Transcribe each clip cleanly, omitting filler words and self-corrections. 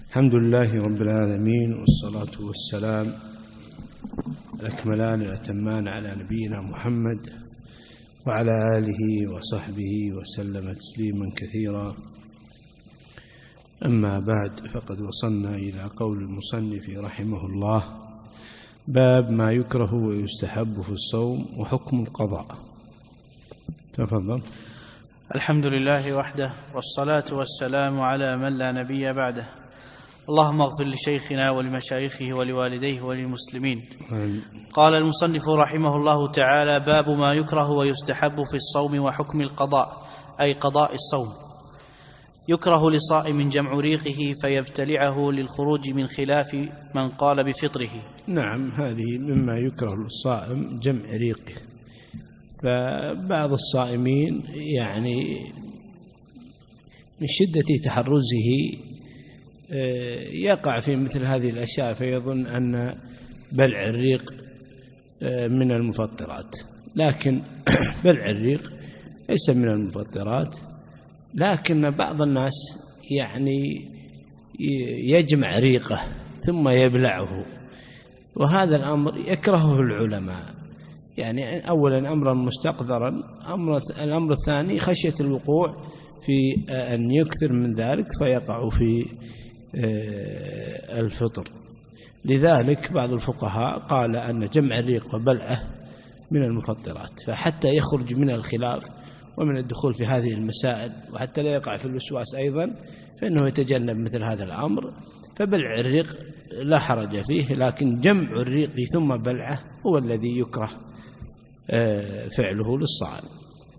الحمد لله رب العالمين، والصلاة والسلام الأكملان الأتمان على نبينا محمد وعلى آله وصحبه وسلم تسليما كثيرا. أما بعد، فقد وصلنا إلى قول المصنف رحمه الله: باب ما يكره ويستحب في الصوم وحكم القضاء. تفضل. الحمد لله وحده، والصلاة والسلام على من لا نبي بعده. اللهم اغفر لشيخنا ولمشايخه ولوالديه وللمسلمين. قال المصنف رحمه الله تعالى: باب ما يكره ويستحب في الصوم وحكم القضاء، أي قضاء الصوم. يكره لصائم جمع ريقه فيبتلعه للخروج من خلاف من قال بفطره. نعم، هذه مما يكره للصائم جمع ريقه. فبعض الصائمين يعني من شدة تحرزه يقع في مثل هذه الأشياء، فيظن أن بلع الريق من المفطرات، لكن بلع الريق ليس من المفطرات. لكن بعض الناس يعني يجمع ريقه ثم يبلعه، وهذا الأمر يكرهه العلماء. يعني أولا أمرا مستقذرا، الأمر الثاني خشية الوقوع في أن يكثر من ذلك فيقع في الفطر. لذلك بعض الفقهاء قال أن جمع الريق وبلعه من المفطرات، فحتى يخرج من الخلاف ومن الدخول في هذه المسائل، وحتى لا يقع في الوسواس أيضا، فإنه يتجنب مثل هذا الأمر. فبلع الريق لا حرج فيه، لكن جمع الريق ثم بلعه هو الذي يكره فعله للصائم.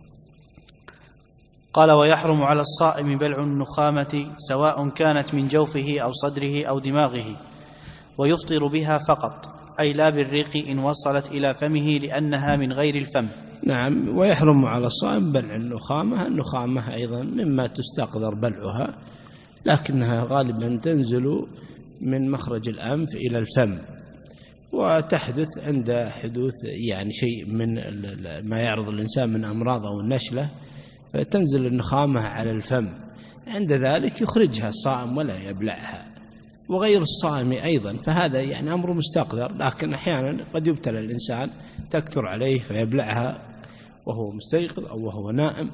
قال: ويحرم على الصائم بلع النخامة سواء كانت من جوفه أو صدره أو دماغه، ويفطر بها فقط، أي لا بالريق إن وصلت إلى فمه لأنها من غير الفم. نعم، ويحرم على الصائم بلع النخامة. النخامة أيضا مما تستقدر بلعها، لكنها غالبا تنزل من مخرج الأنف إلى الفم، وتحدث عند حدوث يعني شيء من ما يعرض الإنسان من أمراض أو النشلة، فتنزل النخامة على الفم. عند ذلك يخرجها الصائم ولا يبلعها، وغير الصائم أيضا، فهذا يعني أمر مستقدر. لكن أحيانا قد يبتلى الإنسان تكثر عليه فيبلعها وهو مستيقظ أو وهو نائم.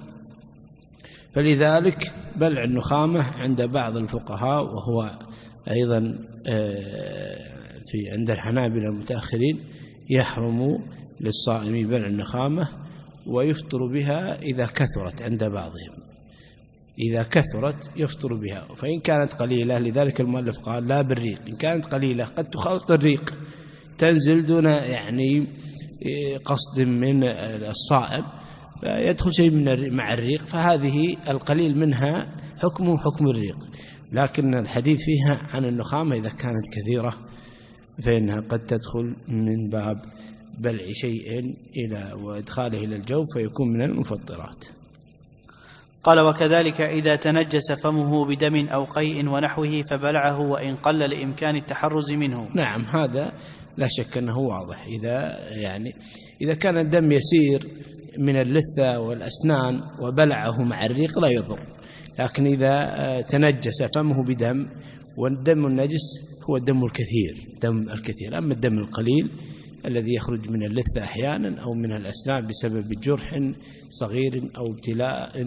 فلذلك بلع النخامة عند بعض الفقهاء، وهو أيضا عند الحنابلة المتأخرين، يحرم للصائم بلع النخامة، ويفطر بها إذا كثرت عند بعضهم. إذا كثرت يفطر بها، فإن كانت قليلة، لذلك المؤلف قال لا بالريق. إن كانت قليلة قد تخلط الريق، تنزل دون يعني قصد من الصائم، فيدخل شيء مع الريق، فهذه القليل منها حكمه حكم الريق. لكن الحديث فيها عن النخامة إذا كانت كثيرة فإنها قد تدخل من باب بلع شيء وإدخاله إلى الجوف، فيكون من المفطرات. قال: وكذلك إذا تنجس فمه بدم أو قيء ونحوه فبلعه وإن قل لإمكان التحرز منه. نعم، هذا لا شك أنه واضح. إذا كان الدم يسير من اللثة والأسنان وبلعه مع الريق لا يضر. لكن إذا تنجس فمه بدم، والدم النجس هو الدم الكثير، أما الدم القليل الذي يخرج من اللثة أحيانا أو من الأسنان بسبب جرح صغير أو ابتلاء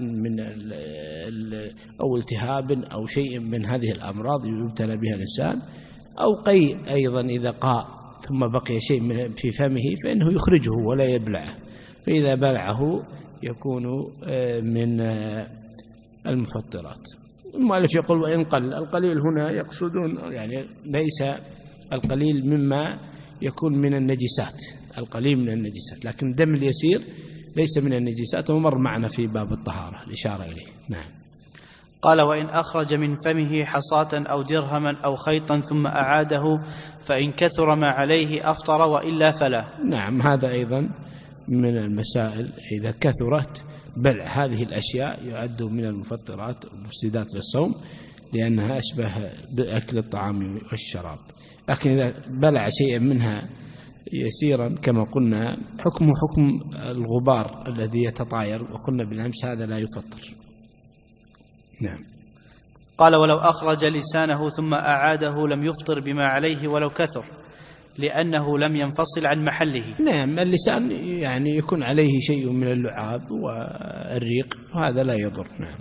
أو التهاب أو شيء من هذه الأمراض يبتلى بها الإنسان، أو قيء أيضا إذا قاء ثم بقي شيء في فمه فإنه يخرجه ولا يبلعه، فإذا بلعه يكون من المفطرات. المؤلف يقول: وإن قل. القليل هنا يقصدون يعني ليس القليل مما يكون من النجسات، القليل من النجسات، لكن الدم اليسير ليس من النجسات، ومر معنا في باب الطهارة الإشارة إليه. نعم. قال: وإن أخرج من فمه حصاة أو درهما أو خيطا ثم أعاده فإن كثر ما عليه أفطر، وإلا فلا. نعم، هذا أيضا من المسائل. إذا كثرت بلع هذه الأشياء يعد من المفطرات والمفسدات للصوم، لأنها أشبه بأكل الطعام والشراب. لكن إذا بلع شيئا منها يسيرا كما قلنا حكمه حكم الغبار الذي يتطاير، وقلنا بالأمس هذا لا يفطر. نعم. قال ولو أخرج لسانه ثم أعاده لم يفطر بما عليه ولو كثر، لأنه لم ينفصل عن محله. نعم، اللسان يعني يكون عليه شيء من اللعاب والريق وهذا لا يضر. نعم.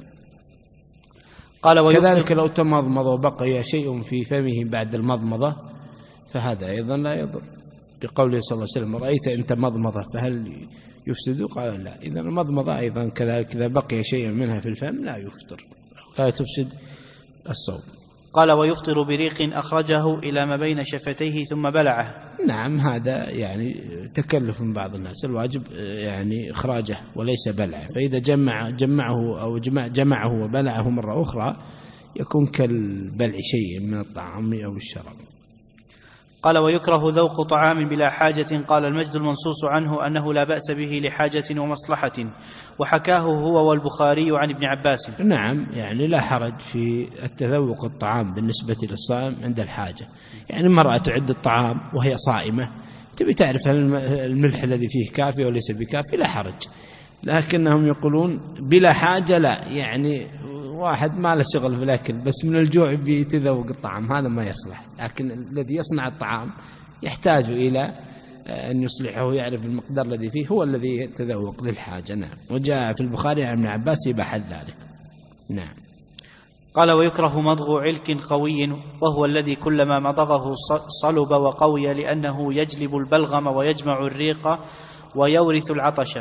كذلك لو تمضمض وبقي شيء في فمه بعد المضمضة فهذا أيضا لا يضر، لقوله صلى الله عليه وسلم رأيت أنت مضمضة فهل يفسد؟ قال لا. إذا المضمضة أيضا كذلك إذا بقي شيء منها في الفم لا يفطر، لا تفسد الصوم. قال ويفطر بريق أخرجه إلى ما بين شفتيه ثم بلعه. نعم، هذا يعني تكلف من بعض الناس، الواجب يعني إخراجه وليس بلعه، فإذا جمعه أو جمعه وبلعه مرة أخرى يكون كالبلع شيء من الطعام أو الشراب. قال ويكره ذوق طعام بلا حاجة. قال المجد المنصوص عنه أنه لا بأس به لحاجة ومصلحة، وحكاه هو والبخاري عن ابن عباس. نعم، يعني لا حرج في التذوق الطعام بالنسبة للصائم عند الحاجة. يعني المرأة تعد الطعام وهي صائمة تبي تعرف هل الملح الذي فيه كافي وليس بكافي، لا حرج. لكنهم يقولون بلا حاجة لا، يعني واحد ما له شغل في الأكل بس من الجوع بيتذوق الطعام، هذا ما يصلح. لكن الذي يصنع الطعام يحتاج إلى أن يصلحه ويعرف المقدار الذي فيه، هو الذي يتذوق للحاجة. نعم. وجاء في البخاري عن ابن عباس يباح ذلك. نعم. قال ويكره مضغ علك قوي، وهو الذي كلما مضغه صلب وقوي، لأنه يجلب البلغم ويجمع الريق ويورث العطش.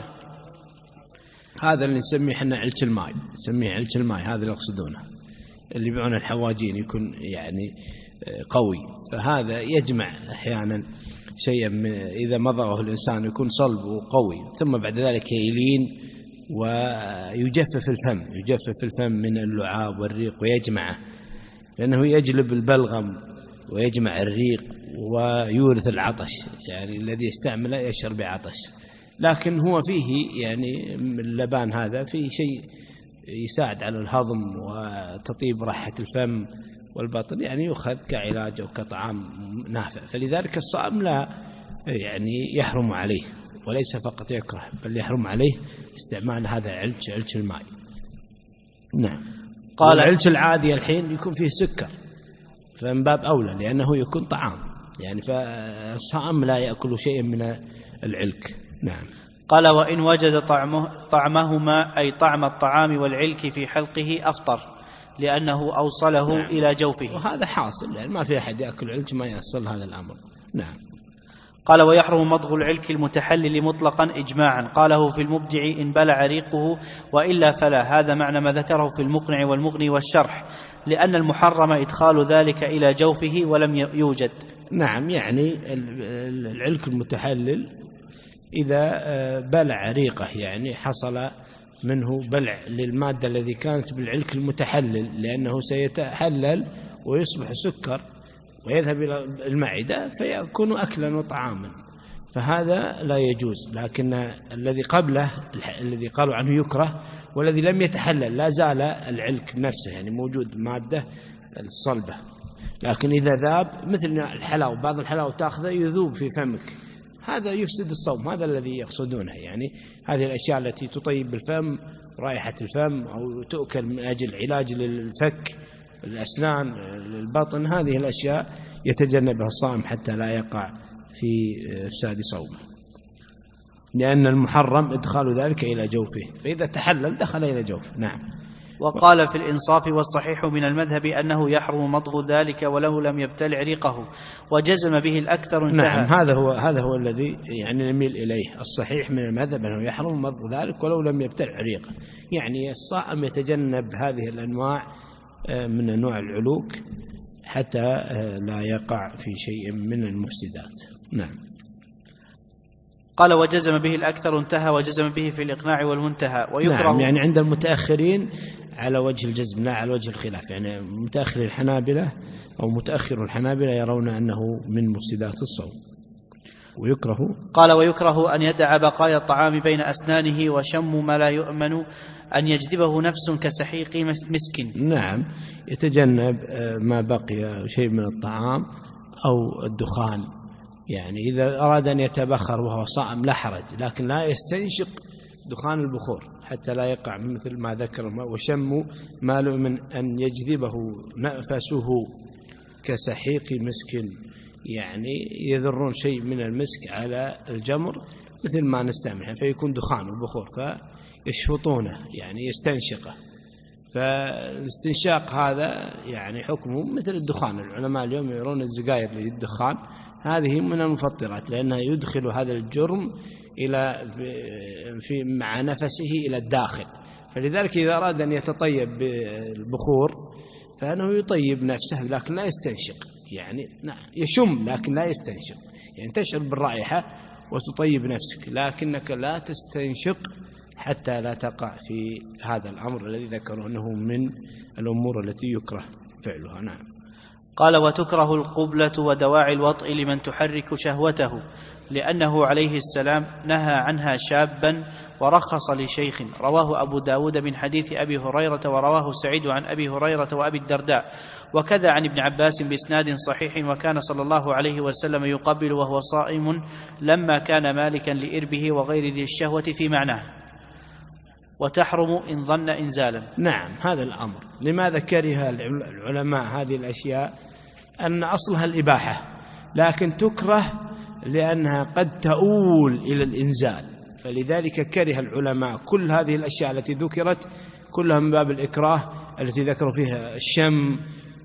هذا اللي نسميه احنا علش الماء، نسميه علش الماء، هذا اللي يقصدونه اللي يبيعون الحواجين، يكون يعني قوي، فهذا يجمع احيانا شيئا اذا مضغه الانسان يكون صلب وقوي، ثم بعد ذلك يلين ويجفف الفم من اللعاب والريق ويجمعه، لانه يجلب البلغم ويجمع الريق ويورث العطش، يعني الذي يستعمله يشعر بعطش. لكن هو فيه يعني اللبان هذا فيه شيء يساعد على الهضم وتطيب راحة الفم والبطن، يعني يؤخذ كعلاج أو كطعام نافع. فلذلك الصائم لا يعني يحرم عليه، وليس فقط يكره بل يحرم عليه استعمال هذا علش الماء. نعم. قال العلش العادي الحين يكون فيه سكر، فمن باب أولى لأنه يكون طعام، يعني فالصائم لا يأكل شيئا من العلك. نعم. قال وإن وجد طعمهما أي طعم الطعام والعلك في حلقه أفطر، لأنه أوصله نعم. إلى جوفه. وهذا حاصل، يعني ما في أحد يأكل علك ما يحصل هذا الأمر. نعم. قال ويحرم مضغ العلك المتحلل مطلقا إجماعا. قاله في المبدع إن بلع ريقه، وإلا فلا. هذا معنى ما ذكره في المقنع والمغني والشرح، لأن المحرم إدخال ذلك إلى جوفه ولم يوجد. نعم، يعني العلك المتحلل إذا بلع ريقه يعني حصل منه بلع للمادة الذي كانت بالعلك المتحلل، لأنه سيتحلل ويصبح سكر ويذهب إلى المعدة فيكون أكلا وطعاما، فهذا لا يجوز. لكن الذي قبله الذي قالوا عنه يكره والذي لم يتحلل لا زال العلك نفسه، يعني موجود مادة الصلبة، لكن إذا ذاب مثل الحلاوة، بعض الحلاوة تأخذه يذوب في فمك، هذا يفسد الصوم. هذا الذي يقصدونه، يعني هذه الأشياء التي تطيب الفم، رائحة الفم، أو تؤكل من أجل علاج للفك، الأسنان، البطن، هذه الأشياء يتجنبها الصائم حتى لا يقع في إفساد صومه، لأن المحرم إدخال ذلك إلى جوفه، فإذا تحلل دخل إلى جوفه. نعم. وقال في الإنصاف والصحيح من المذهب أنه يحرم مضغ ذلك ولو لم يبتلع ريقه، وجزم به الأكثر انتهى. نعم، هذا هو الذي يعني نميل إليه. الصحيح من المذهب أنه يحرم مضغ ذلك ولو لم يبتلع ريقه، يعني الصائم يتجنب هذه الأنواع من أنواع العلوك حتى لا يقع في شيء من المفسدات. نعم. قال وجزم به الأكثر انتهى، وجزم به في الإقناع والمنتهى. ويكره. نعم، يعني عند المتأخرين على وجه الجزم لا على وجه الخلاف، يعني متأخر الحنابلة أو متأخر الحنابلة يرون أنه من مفسدات الصوم. ويكره. قال ويكره أن يدع بقايا الطعام بين أسنانه، وشم ما لا يؤمن أن يجذبه نفس كسحيق مسك. نعم، يتجنب ما بقي شيء من الطعام أو الدخان، يعني إذا أراد أن يتبخر وهو صائم لا حرج، لكن لا يستنشق دخان البخور حتى لا يقع مثل ما ذكر. وشم ما له من أن يجذبه نفسه كسحيق مسك، يعني يذرون شيء من المسك على الجمر مثل ما نستعمل، فيكون دخان البخور فيشفطونه يعني يستنشقه. فالاستنشاق هذا يعني حكمه مثل الدخان. العلماء اليوم يرون الزجاير للدخان هذه من المفطرات، لأنها يدخل هذا الجرم مع نفسه إلى الداخل. فلذلك إذا أراد أن يتطيب بالبخور فإنه يطيب نفسه لكن لا يستنشق، يعني يشم لكن لا يستنشق، يعني تشعر بالرائحة وتطيب نفسك لكنك لا تستنشق حتى لا تقع في هذا الأمر الذي ذكره أنه من الأمور التي يكره فعلها. نعم. قال: وتكره القبلة ودواعي الوطء لمن تحرك شهوته، لأنه عليه السلام نهى عنها شابا ورخص لشيخ. رواه أبو داود من حديث أبي هريرة، ورواه سعيد عن أبي هريرة وأبي الدرداء، وكذا عن ابن عباس بإسناد صحيح. وكان صلى الله عليه وسلم يقبل وهو صائم لما كان مالكا لإربه وغير ذي الشهوة في معناه، وتحرم إن ظن إنزالا. نعم، هذا الأمر لماذا كره العلماء هذه الأشياء؟ أن أصلها الإباحة، لكن تكره لأنها قد تؤول إلى الإنزال، فلذلك كره العلماء كل هذه الأشياء التي ذكرت كلها من باب الإكراه، التي ذكروا فيها الشم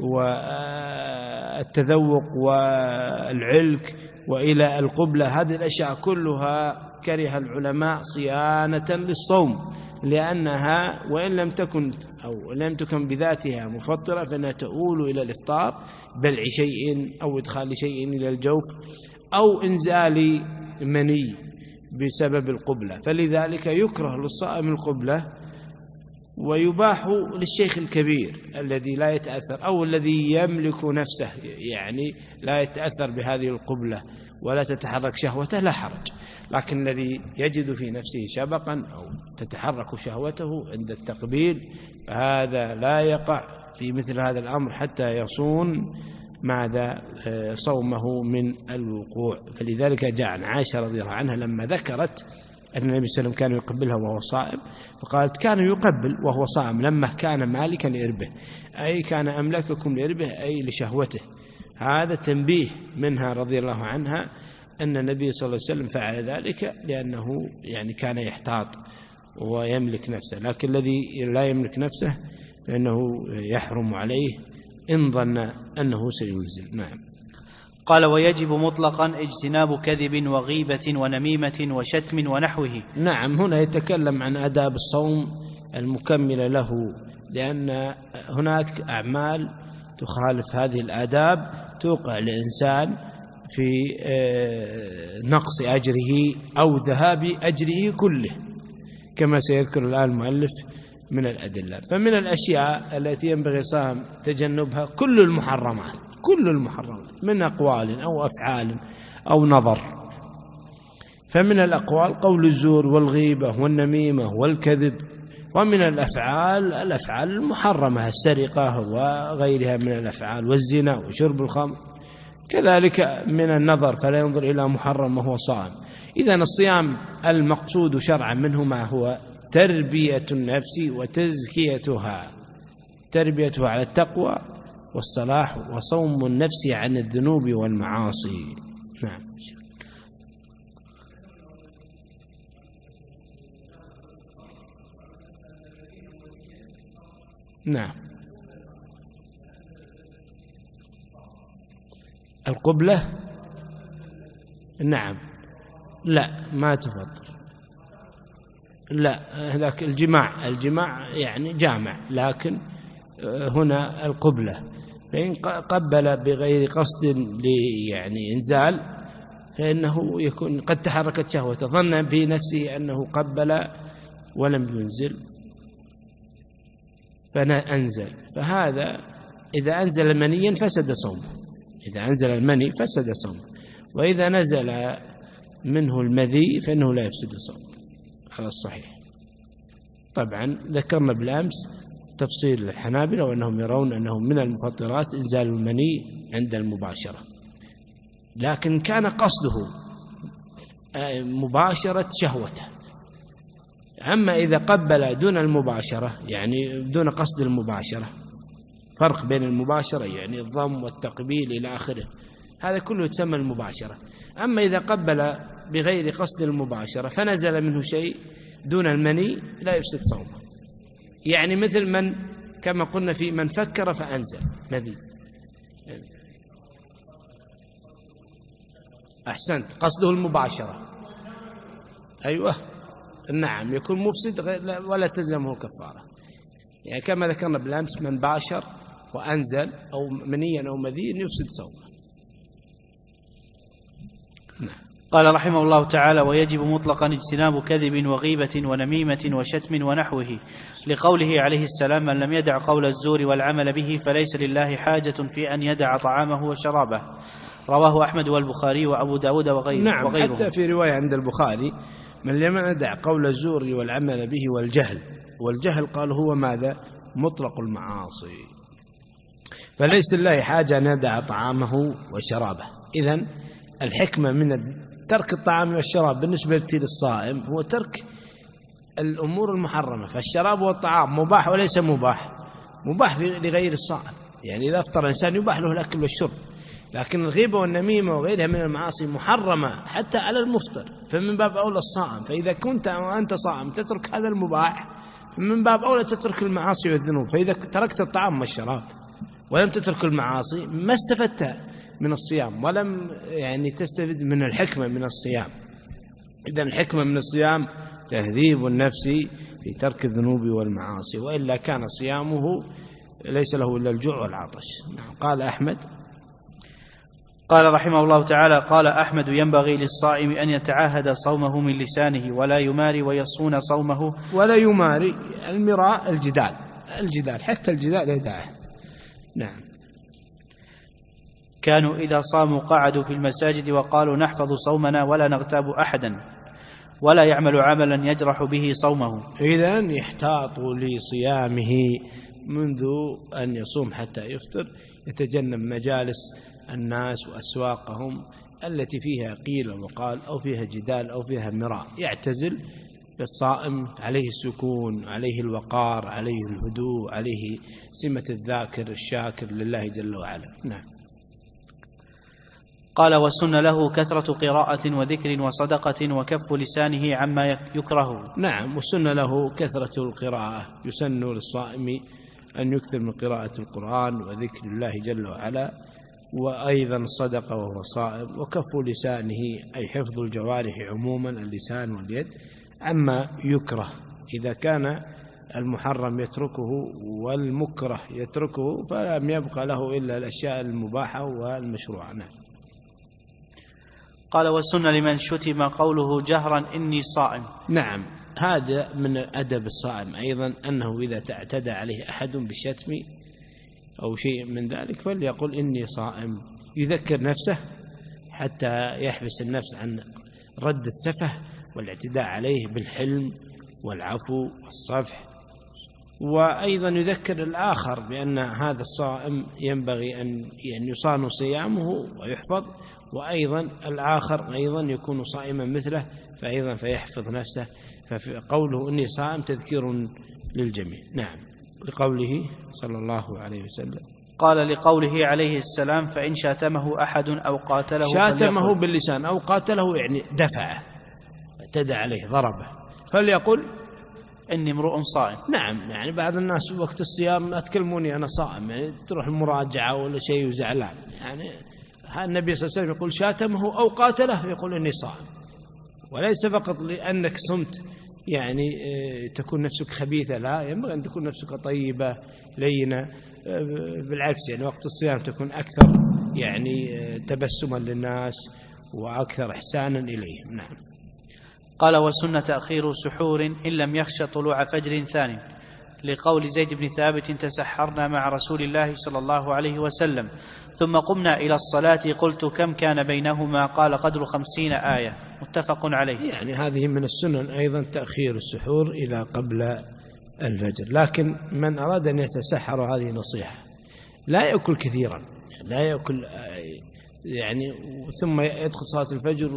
والتذوق والعلك وإلى القبلة. هذه الأشياء كلها كره العلماء صيانة للصوم، لأنها وإن لم تكن بذاتها مفطرة فإنها تؤول إلى الإفطار، بلع شيء أو إدخال شيء إلى الجوف أو إنزال مني بسبب القبلة. فلذلك يكره للصائم القبلة، ويباح للشيخ الكبير الذي لا يتأثر أو الذي يملك نفسه، يعني لا يتأثر بهذه القبلة ولا تتحرك شهوته، لا حرج. لكن الذي يجد في نفسه شبقا أو تتحرك شهوته عند التقبيل فهذا لا يقع في مثل هذا الأمر حتى يصون صومه من الوقوع. فلذلك جاء عن عائشة رضي الله عنها لما ذكرت أن النبي صلى الله عليه وسلم كان يقبلها وهو صائم، فقالت: كان يقبل وهو صائم لما كان مالكا لإربه، أي كان أملككم لإربه أي لشهوته. هذا تنبيه منها رضي الله عنها أن النبي صلى الله عليه وسلم فعل ذلك لأنه يعني كان يحتاط ويملك نفسه، لكن الذي لا يملك نفسه فإنه يحرم عليه إن ظن أنه سينزل. نعم. قال: ويجب مطلقا اجتناب كذب وغيبة ونميمة وشتم ونحوه. نعم، هنا يتكلم عن آداب الصوم المكملة له، لأن هناك أعمال تخالف هذه الآداب توقع الإنسان في نقص أجره أو ذهاب أجره كله، كما سيذكر الآن المؤلف من الأدلة. فمن الأشياء التي ينبغي صام تجنبها كل المحرمات من أقوال أو أفعال أو نظر. فمن الأقوال قول الزور والغيبة والنميمة والكذب، ومن الأفعال المحرمة السرقة وغيرها من الأفعال والزنا وشرب الخمر. كذلك من النظر فلا ينظر إلى محرم وهو صائم. إذن الصيام المقصود شرعا منه ما هو تربية النفس وتزكيتها، تربيتها على التقوى والصلاح، وصوم النفس عن الذنوب والمعاصي. نعم. نعم. القبلة نعم، لا ما تفطر، لا، لكن الجماع يعني جامع، لكن هنا القبلة، فإن قبل بغير قصد يعني إنزال فإنه يكون قد تحركت شهوته، ظن بنفسه أنه قبل ولم ينزل فأنزل، فهذا إذا أنزل منيا فسد صومه، إذا أنزل المني فسد صومه، وإذا نزل منه المذي فإنه لا يفسد صومه على الصحيح. طبعا ذكرنا بالأمس تفصيل الحنابلة وأنهم يرون أنه من المفطرات إنزال المني عند المباشرة، لكن كان قصده مباشرة شهوته أما إذا قبل دون المباشرة يعني دون قصد المباشرة، فرق بين المباشرة يعني الضم والتقبيل إلى آخره، هذا كله يتسمى المباشرة. أما إذا قبل بغير قصد المباشرة فنزل منه شيء دون المني لا يفسد صومه، يعني مثل من كما قلنا في من فكر فأنزل مذي. أحسنت، قصده المباشرة، أيوة نعم، يكون مفسد ولا تلزمه كفارة، يعني كما ذكرنا بالأمس من باشر وأنزل أو منيا أو مذيا يفسد صومه. قال رحمه الله تعالى: ويجب مطلقا اجتناب كذب وغيبة ونميمة وشتم ونحوه، لقوله عليه السلام: من لم يدع قول الزور والعمل به فليس لله حاجة في أن يدع طعامه وشرابه. رواه أحمد والبخاري وأبو داود وغيره. نعم، حتى في رواية عند البخاري: من لم يدع قول الزور والعمل به والجهل قال هو ماذا؟ مطلق المعاصي، فليس لله حاجة أن يدع طعامه وشرابه. إذن الحكمة من ترك الطعام والشراب بالنسبة للصائم هو ترك الأمور المحرمة، فالشراب والطعام مباح وليس مباح، مباح لغير الصائم، يعني إذا أفطر الإنسان يباح له الأكل والشرب، لكن الغيبة والنميمة وغيرها من المعاصي محرمة حتى على المفطر، فمن باب أولى الصائم. فإذا كنت وأنت صائم تترك هذا المباح من باب أولى تترك المعاصي والذنوب. فإذا تركت الطعام والشراب ولم تترك المعاصي ما استفدت من الصيام ولم يعني تستفد من الحكمة من الصيام. إذن الحكمة من الصيام تهذيب النفس في ترك الذنوب والمعاصي، وإلا كان صيامه ليس له إلا الجوع والعطش. قال أحمد: قال رحمه الله تعالى: قال أحمد: ينبغي للصائم أن يتعاهد صومه من لسانه ولا يماري ويصون صومه. ولا يماري، المراء الجدال حتى الجدال يدعه. نعم. كانوا إذا صاموا قعدوا في المساجد وقالوا: نحفظ صومنا ولا نغتاب أحدا، ولا يعمل عملا يجرح به صومه. إذن يحتاط لصيامه منذ أن يصوم حتى يفطر، يتجنب مجالس الناس وأسواقهم التي فيها قيل وقال أو فيها جدال أو فيها مراء، يعتزل. الصائم عليه السكون، عليه الوقار، عليه الهدوء، عليه سمة الذاكر الشاكر لله جل وعلا. نعم. قال: والسنة له كثرة قراءة وذكر وصدقة وكف لسانه عما يكره. نعم، والسنة له كثرة القراءة، يسن للصائم أن يكثر من قراءة القرآن وذكر الله جل وعلا، وأيضا الصدقة وهو صائم، وكف لسانه أي حفظ الجوارح عموما اللسان واليد عما يكره. إذا كان المحرم يتركه والمكره يتركه فلم يبقى له إلا الأشياء المباحة والمشروعة. نعم. قال: والسنة لمن شتم قوله جهرا إني صائم. نعم، هذا من أدب الصائم أيضا، أنه إذا اعتدى عليه أحد بالشتم أو شيء من ذلك فليقل إني صائم، يذكر نفسه حتى يحبس النفس عن رد السفه والاعتداء عليه بالحلم والعفو والصفح، وأيضا يذكر الآخر بأن هذا الصائم ينبغي أن يصان صيامه ويحفظ، وأيضا الآخر أيضا يكون صائما مثله فأيضا فيحفظ نفسه. فقوله إني صائم تذكير للجميع. نعم، لقوله صلى الله عليه وسلم. قال: لقوله عليه السلام: فإن شاتمه أحد أو قاتله، شاتمه باللسان أو قاتله يعني دفعه اعتدى عليه ضربه، فليقل إني امرؤ صائم. نعم، يعني بعض الناس وقت الصيام لا تكلموني أنا صائم، يعني تروح المراجعة ولا شيء وزعلان، يعني النبي صلى الله عليه وسلم يقول شاتمه أو قاتله يقول إني صائم، وليس فقط لأنك صمت يعني تكون نفسك خبيثة، لا، ينبغي أن تكون نفسك طيبة لينة، بالعكس يعني وقت الصيام تكون أكثر يعني تبسما للناس وأكثر إحسانا إليهم. نعم. قال: والسنة تأخير سحور إن لم يخشى طلوع فجر ثاني، لقول زيد بن ثابت: تسحرنا مع رسول الله صلى الله عليه وسلم ثم قمنا إلى الصلاة قلت كم كان بينهما؟ قال: قدر 50 آية. متفق عليه. يعني هذه من السنن أيضا تأخير السحور إلى قبل الفجر، لكن من أراد أن يتسحر هذه نصيحة: لا يأكل كثيرا، لا يأكل يعني ثم يدخل صلاة الفجر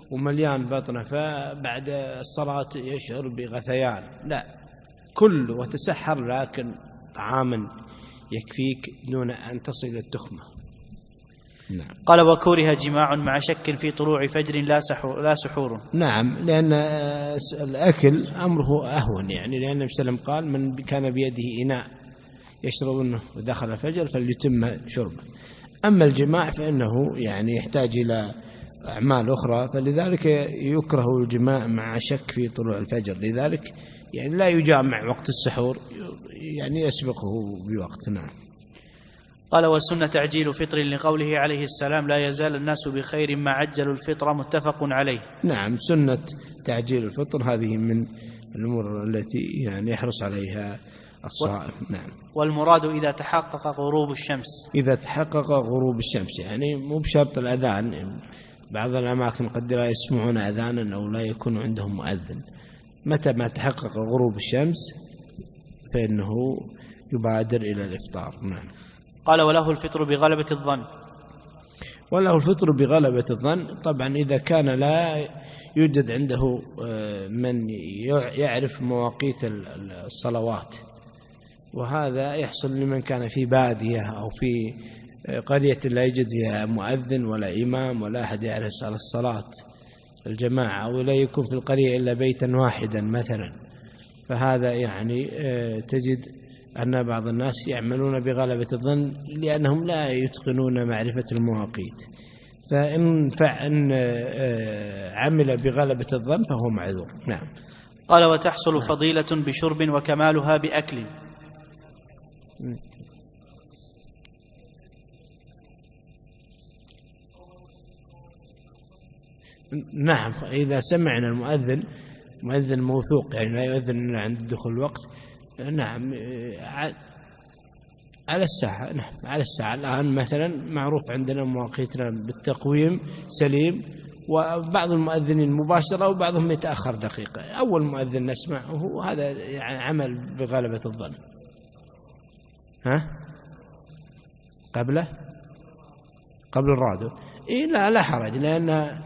ومليان بطنه فبعد الصلاة يشعر بغثيان، لا، كل وتسحر لكن طعاما يكفيك دون أن تصل التخمة. نعم. قال وكره جماع مع شك في طلوع فجر لا سحور. نعم، لأن الأكل أمره أهون، يعني لأن النبي صلى الله عليه وسلم قال من كان بيده إناء يشرب منه ودخل الفجر فليتم شربه. أما الجماع فإنه يعني يحتاج إلى أعمال أخرى، فلذلك يكره الجماع مع شك في طلوع الفجر، لذلك يعني لا يجامع وقت السحور، يعني يسبقه بوقت. نعم. قال والسنة تعجيل فطر لقوله عليه السلام لا يزال الناس بخير ما عجلوا الفطر، متفق عليه. نعم، سنة تعجيل الفطر هذه من الأمور التي يعني يحرص عليها الصائم. نعم. والمراد إذا تحقق غروب الشمس. إذا تحقق غروب الشمس، يعني مو بشرط الأذان، بعض الأماكن قد لا يسمعون أذانا أو لا يكون عندهم مؤذن، متى ما تحقق غروب الشمس فإنه يبادر إلى الإفطار. نعم. قال وله الفطر بغلبة الظن. وله الفطر بغلبة الظن، طبعا إذا كان لا يوجد عنده من يعرف مواقيت الصلوات، وهذا يحصل لمن كان في بادية أو في قرية لا يوجد فيها مؤذن ولا إمام ولا أحد يعرف على الصلاة الجماعة، أو لا يكون في القرية إلا بيتا واحدا مثلا، فهذا يعني تجد أن بعض الناس يعملون بغلبة الظن لأنهم لا يتقنون معرفة المواقيت، فإن عمل بغلبة الظن فهو معذور. نعم. قال وتحصل فضيلة بشرب وكمالها بأكل. نعم، إذا سمعنا المؤذن مؤذن موثوق، يعني لا يؤذن عند دخول الوقت، نعم، على الساعة. نعم، على الساعة. الآن مثلا معروف عندنا مواقيتنا بالتقويم سليم، وبعض المؤذنين مباشرة وبعضهم يتأخر دقيقة. أول مؤذن نسمعه هذا يعني عمل بغلبة الظن. قبل الرادو، لا حرج، لأن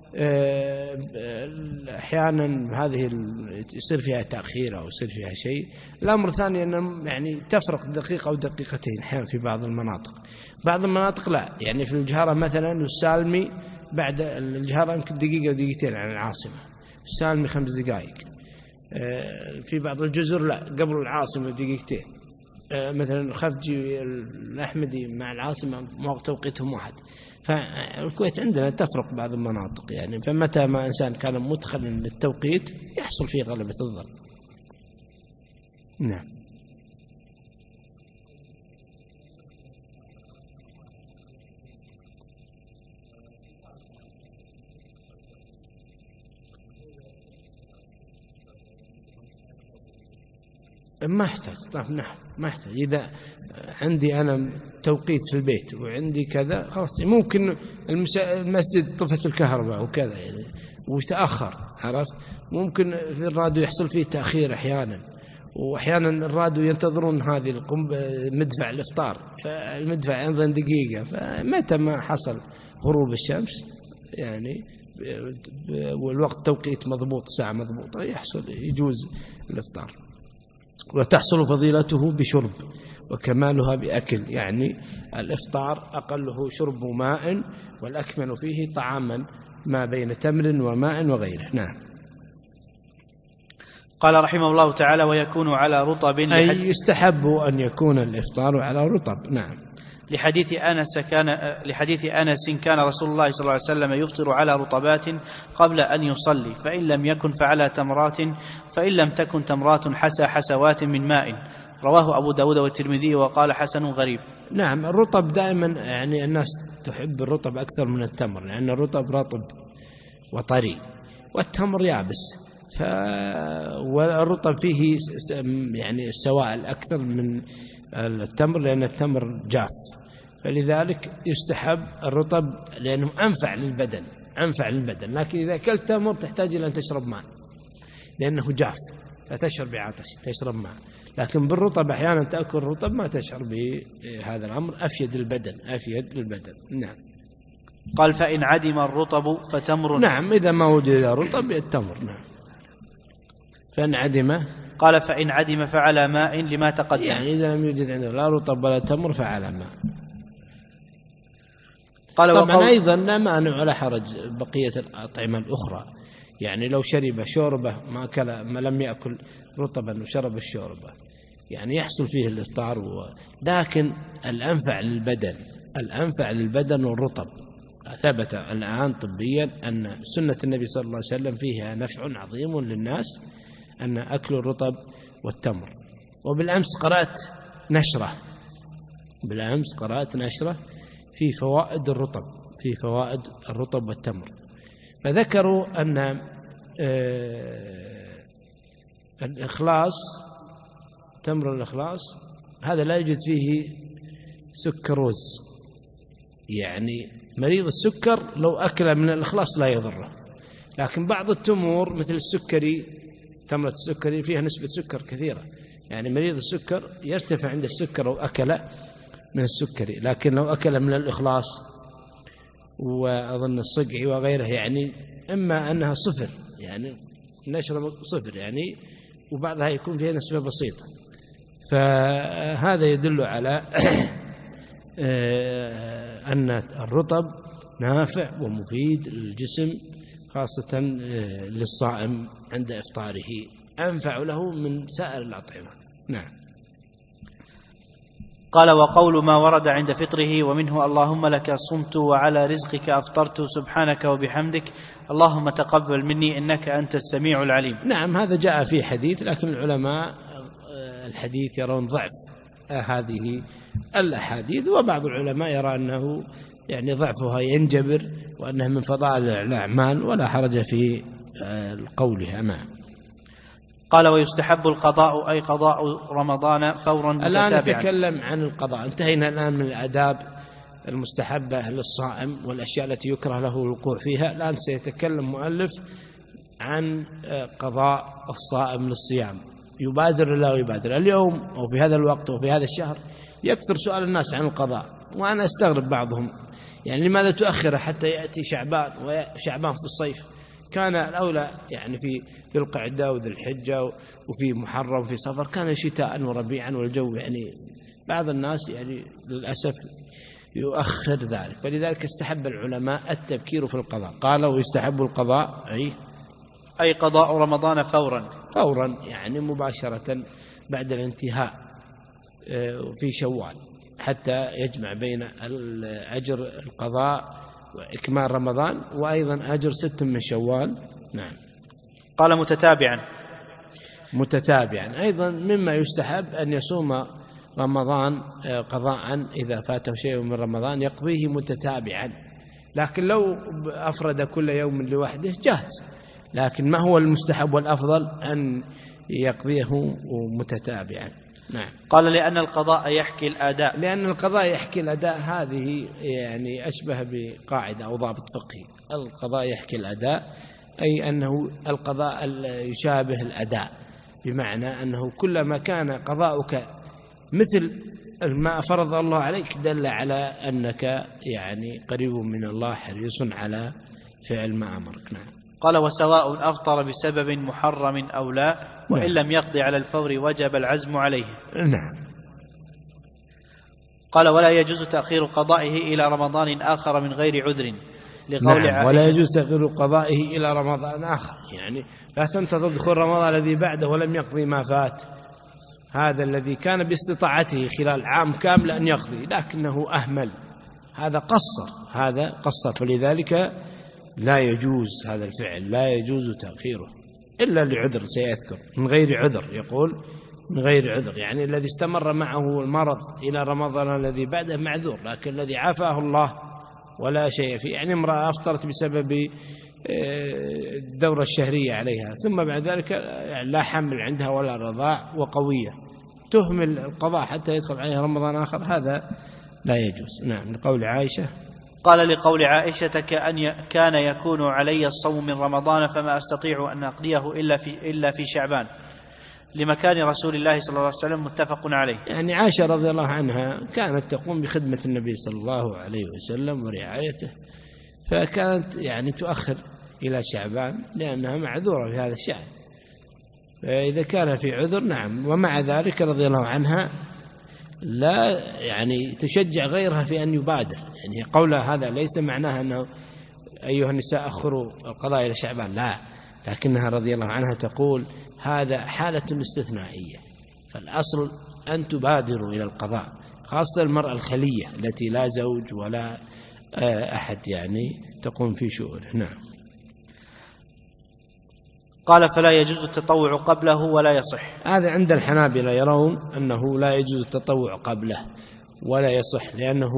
أحيانا هذه يصير فيها تأخير أو يصير فيها شيء. الأمر الثاني أن يعني تفرق دقيقة أو دقيقتين أحيانا في بعض المناطق لا، يعني في الجهرة مثلا السالمي بعد الجهرة يمكن دقيقة ودقيقتين عن العاصمة، السالمي 5 دقائق. في بعض الجزر لا، قبل العاصمة دقيقتين. مثلا خفجي الأحمدي مع العاصمة توقيتهم واحد. فالكويت عندنا تفرق بعض المناطق، يعني فمتى ما إنسان كان مدخلا للتوقيت يحصل فيه غلبة الظن. نعم. ما احتاج. نعم، ما احتاج. إذا عندي أنا توقيت في البيت وعندي كذا خلاص، ممكن المسجد طفت الكهرباء وكذا يعني ويتأخر، عرفت، ممكن في الراديو يحصل فيه تأخير أحيانا، وأحيانا الراديو ينتظرون هذه مدفع الإفطار، فالمدفع ينظر دقيقة، فمتى ما حصل غروب الشمس يعني والوقت توقيت مضبوط، ساعة مضبوطة، يجوز الإفطار. وتحصل فضيلته بشرب وكمالها بأكل، يعني الإفطار أقله شرب ماء والأكمل فيه طعاما ما بين تمر وماء وغيره. نعم. قال رحمه الله تعالى ويكون على رطب، أي يستحب أن يكون الإفطار على رطب. نعم. لحديث أنس كان رسول الله صلى الله عليه وسلم يفطر على رطبات قبل أن يصلي، فإن لم يكن فعلى تمرات، فإن لم تكن تمرات حسوات من ماء. رواه أبو داود والترمذي وقال حسن غريب. نعم، الرطب دائما يعني الناس تحب الرطب أكثر من التمر، لأن الرطب رطب وطري والتمر يابس، والرطب فيه يعني السوائل أكثر من التمر، لأن التمر جاف، فلذلك يستحب الرطب لأنه أنفع للبدن. لكن إذا أكلت تمر تحتاج إلى أن تشرب ماء لأنه جاف، فتشعر بعطش تشرب ماء. لكن بالرطب أحيانا تأكل رطب ما تشعر بهذا الأمر، أفيد للبدن. نعم. قال فإن عدم الرطب فتمر. نعم إذا ما وجد رطب التمر. نعم فإن عدم، قال فإن عدم فعلى ماء لما تقدم، يعني إذا لم يوجد عنده لا رطب ولا تمر فعلى ماء. قال طبعا أيضا لا مانع ولا حرج بقية الأطعمة الأخرى، يعني لو شرب شوربة ما أكل ما لم يأكل رطبا وشرب الشوربة يعني يحصل فيه الإفطار لكن الأنفع للبدن والرطب. ثبت الآن طبيا أن سنة النبي صلى الله عليه وسلم فيها نفع عظيم للناس أن أكل الرطب والتمر. وبالأمس قرأت نشرة في فوائد الرطب والتمر، فذكروا أن الإخلاص، تمر الإخلاص هذا لا يوجد فيه سكروز، يعني مريض السكر لو أكل من الإخلاص لا يضره. لكن بعض التمور مثل السكري، تمرة السكري فيها نسبة سكر كثيرة، يعني مريض السكر يرتفع عند السكر لو أكل من السكري، لكن لو أكل من الإخلاص وأظن الصقعي وغيره يعني إما أنها صفر، يعني نشرة صفر يعني، وبعضها يكون فيها نسبة بسيطة. فهذا يدل على أن الرطب نافع ومفيد للجسم خاصة للصائم عند إفطاره، أنفع له من سائر الأطعمة. نعم. قال وقول ما ورد عند فطره ومنه اللهم لك صمت وعلى رزقك أفطرت سبحانك وبحمدك اللهم تقبل مني إنك أنت السميع العليم. نعم هذا جاء في حديث، لكن العلماء الحديث يرون ضعف هذه الأحاديث، وبعض العلماء يرى أنه يعني ضعفها ينجبر وأنها من فضائل الأعمال ولا حرج في قولها. نعم. قال ويستحب القضاء أي قضاء رمضان فورا متتابعا. الآن نتكلم عن القضاء، انتهينا الآن من الآداب المستحبة للصائم والأشياء التي يكره له الوقوع فيها. الآن سيتكلم مؤلف عن قضاء الصائم للصيام، يبادر لا يبادر. اليوم أو في هذا الوقت وفي هذا الشهر يكثر سؤال الناس عن القضاء، وأنا أستغرب بعضهم يعني لماذا تؤخر حتى يأتي شعبان في الصيف؟ كان الأولى يعني في ذي القعدة وذي الحجة وفي محرم وفي صفر، كان شتاء وربيعا والجو يعني بعض الناس يعني للأسف يؤخر ذلك، ولذلك استحب العلماء التبكير في القضاء. قالوا يستحب القضاء أي قضاء رمضان فورا يعني مباشرة بعد الانتهاء في شوال، حتى يجمع بين أجر القضاء وإكمال رمضان وأيضا أجر 6 من شوال. نعم. قال متتابعا أيضا مما يستحب أن يصوم رمضان قضاء إذا فاته شيء من رمضان يقضيه متتابعا، لكن لو أفرد كل يوم لوحده جاهز، لكن ما هو المستحب والأفضل أن يقضيه متتابعا. نعم. قال لأن القضاء يحكي الأداء، هذه يعني أشبه بقاعدة أو ضابط فقهي. القضاء يحكي الأداء أي أنه القضاء يشابه الأداء، بمعنى أنه كلما كان قضاؤك مثل ما فرض الله عليك دل على أنك يعني قريب من الله حريص على فعل ما أمرك. نعم. قال وسواء أفطر بسبب محرم أو لا وإن لم يقضي على الفور وجب العزم عليه. نعم. قال ولا يجوز تأخير قضائه إلى رمضان آخر من غير عذر لقول نعم. ولا يجوز تأخير قضائه إلى رمضان آخر، يعني لا تنتظر دخول رمضان الذي بعده ولم يقضي ما فات، هذا الذي كان باستطاعته خلال عام كامل أن يقضي لكنه أهمل، هذا قصر، فلذلك لا يجوز هذا الفعل، لا يجوز تأخيره إلا لعذر سيذكر. من غير عذر، يقول من غير عذر يعني الذي استمر معه المرض إلى رمضان الذي بعده معذور، لكن الذي عافاه الله ولا شيء فيه، يعني امرأة أفطرت بسبب الدورة الشهرية عليها ثم بعد ذلك لا حمل عندها ولا رضاع وقوية، تهمل القضاء حتى يدخل عليها رمضان آخر، هذا لا يجوز. نعم. لقول عائشة. قال لقول عائشة كان يكون علي الصوم من رمضان فما أستطيع أن أقضيه إلا في شعبان، لمكان رسول الله صلى الله عليه وسلم، متفق عليه. يعني عائشة رضي الله عنها كانت تقوم بخدمة النبي صلى الله عليه وسلم ورعايته، فكانت يعني تؤخر إلى شعبان لأنها معذورة في هذا الشأن. فإذا كان في عذر نعم. ومع ذلك رضي الله عنها لا يعني تشجع غيرها في أن يبادر، يعني قولها هذا ليس معناها أنه أيها النساء أخروا القضاء إلى شعبان، لا، لكنها رضي الله عنها تقول هذا حالة استثنائية، فالأصل أن تبادروا إلى القضاء، خاصة المرأة الخلية التي لا زوج ولا أحد يعني تقوم في شؤونه. نعم. قال فلا يجوز التطوع قبله ولا يصح. هذا عند الحنابلة يرون أنه لا يجوز التطوع قبله ولا يصح، لأنه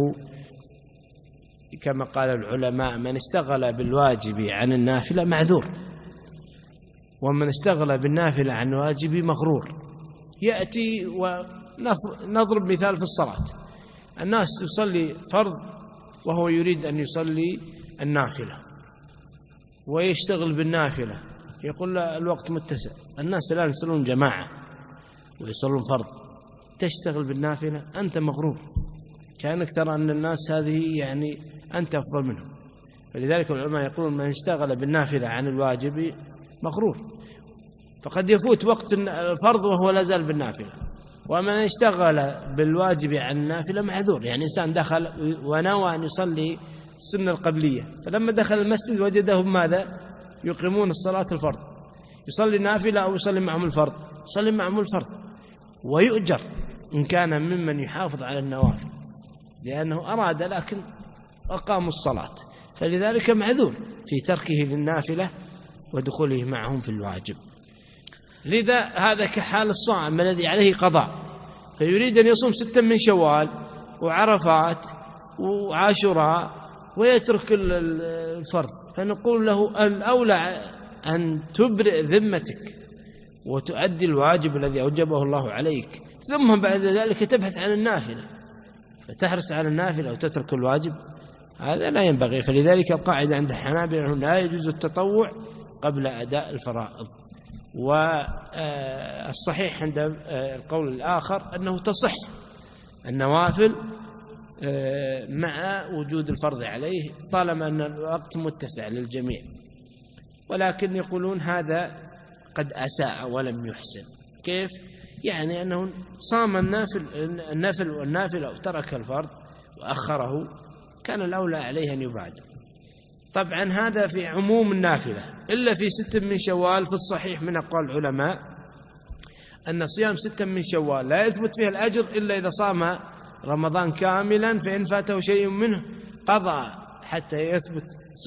كما قال العلماء من اشتغل بالواجب عن النافلة معذور، ومن اشتغل بالنافلة عن الواجب مغرور. يأتي ونضرب مثال في الصلاة، الناس يصلي فرض وهو يريد أن يصلي النافلة ويشتغل بالنافلة، يقول له الوقت متسع، الناس الآن يصلون جماعة ويصلون فرض، تشتغل بالنافلة، أنت مغرور، كأنك ترى أن الناس هذه يعني أنت أفضل منهم. فلذلك العلماء يقولون من اشتغل بالنافلة عن الواجب مغرور، فقد يفوت وقت الفرض وهو لا زال بالنافلة. ومن اشتغل بالواجب عن النافلة معذور، يعني إنسان دخل ونوى أن يصلي السنة القبلية، فلما دخل المسجد وجدهم ماذا؟ يقيمون الصلاة الفرض، يصلي نافلة أو يصلي معهم الفرض، يصلي معهم الفرض ويؤجر إن كان ممن يحافظ على النوافل، لأنه أراد لكن أقاموا الصلاة، فلذلك معذور في تركه للنافلة ودخوله معهم في الواجب. لذا هذا كحال الصائم الذي عليه قضاء، فيريد أن يصوم 6 من شوال وعرفات وعاشوراء ويترك الفرض، فنقول له الأولى أن تبرئ ذمتك وتؤدي الواجب الذي أوجبه الله عليك، ثم بعد ذلك تبحث عن النافلة، فتحرص على النافلة وتترك الواجب، هذا لا ينبغي. فلذلك القاعدة عند الحنابلة أنه لا يجوز التطوع قبل أداء الفرائض. والصحيح عند القول الآخر أنه تصح النوافل مع وجود الفرض عليه طالما أن الوقت متسع للجميع، ولكن يقولون هذا قد أساء ولم يحسن. كيف؟ يعني أنه صام النافل والنافل أو ترك الفرض وأخره، كان الأولى عليه أن يبادر. طبعا هذا في عموم النافلة، إلا في 6 من شوال. في الصحيح من أقوال العلماء أن صيام 6 من شوال لا يثبت فيه الأجر إلا إذا صام رمضان كاملا، فإن فاته شيء منه قضى حتى يثبت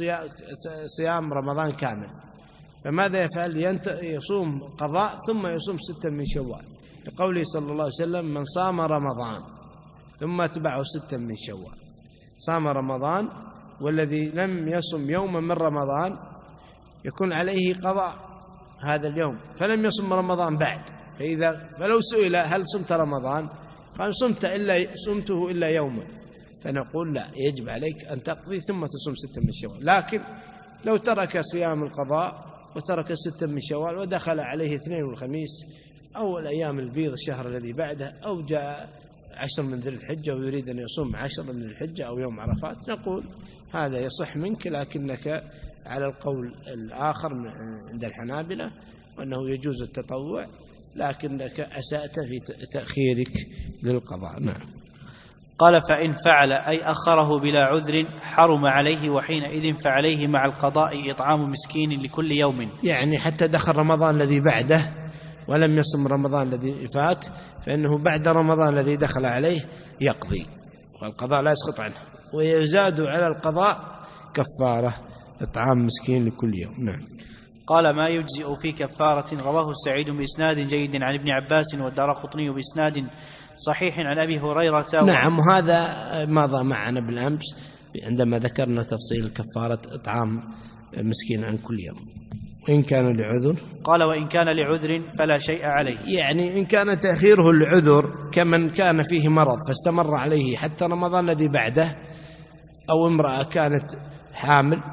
صيام رمضان كامل. فماذا يفعل؟ يصوم قضاء ثم يصوم 6 من شوال، لقوله صلى الله عليه وسلم من صام رمضان ثم اتبعه 6 من شوال، صام رمضان والذي لم يصم يوما من رمضان يكون عليه قضاء هذا اليوم، فلم يصم رمضان بعد. فلو سئل هل صمت رمضان؟ قال صمته إلا يوما، فنقول لا، يجب عليك أن تقضي ثم تصوم 6 من شوال. لكن لو ترك صيام القضاء وترك 6 من شوال ودخل عليه 2 والخميس أو الأيام البيض الشهر الذي بعده، أو جاء 10 من ذي الحجة ويريد أن يصوم 10 من الحجة أو يوم عرفات، نقول هذا يصح منك، لكنك على القول الآخر عند الحنابلة وأنه يجوز التطوع، لكنك أسأت في تأخيرك للقضاء. نعم. قال فإن فعل أي أخره بلا عذر حرم عليه، وحينئذ فعليه مع القضاء إطعام مسكين لكل يوم. يعني حتى دخل رمضان الذي بعده ولم يصم رمضان الذي فات، فإنه بعد رمضان الذي دخل عليه يقضي، والقضاء لا يسقط عنه، ويزاد على القضاء كفارة إطعام مسكين لكل يوم. نعم. قال ما يجزئ في كفارة. رواه سعيد بإسناد جيد عن ابن عباس، والدارقطني بإسناد صحيح عن أبي هريرة. نعم. وهذا مضى معنا بالأمس عندما ذكرنا تفصيل كفارة إطعام مسكين عن كل يوم، وإن كان لعذر. قال وإن كان لعذر فلا شيء عليه، يعني إن كان تأخيره لعذر كمن كان فيه مرض فاستمر عليه حتى رمضان الذي بعده، أو امرأة كانت حامل